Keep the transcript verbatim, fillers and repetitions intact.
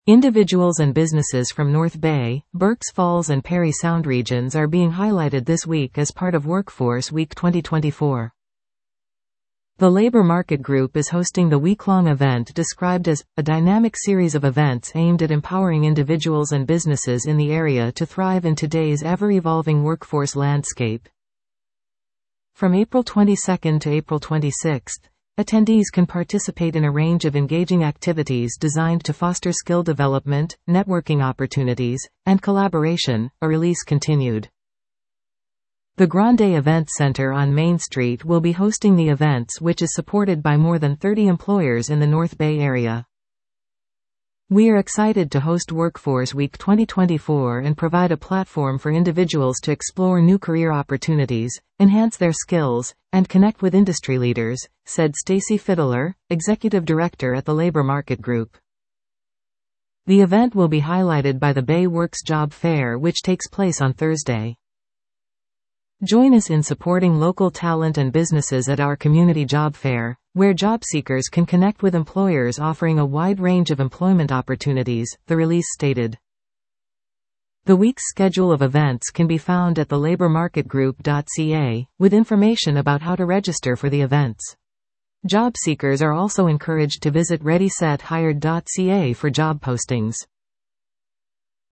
Individuals and businesses from North Bay, Berks Falls and Parry Sound regions are being highlighted this week as part of Workforce Week twenty twenty-four. The Labor Market Group is hosting the week-long event described as a dynamic series of events aimed at empowering individuals and businesses in the area to thrive in today's ever-evolving workforce landscape. From April twenty-second to April twenty-sixth, attendees can participate in a range of engaging activities designed to foster skill development, networking opportunities, and collaboration. A release continued. The Grande Events Center on Main Street will be hosting the events, which is supported by more than thirty employers in the North Bay area. We are excited to host Workforce Week twenty twenty-four and provide a platform for individuals to explore new career opportunities, enhance their skills, and connect with industry leaders, said Stacy Fiddler, Executive Director at the Labor Market Group. The event will be highlighted by the Bay Works Job Fair, which takes place on Thursday. Join us in supporting local talent and businesses at our community job fair, where job seekers can connect with employers offering a wide range of employment opportunities, the release stated. The week's schedule of events can be found at the labor market group dot c a, with information about how to register for the events. Job seekers are also encouraged to visit ready set hired dot c a for job postings.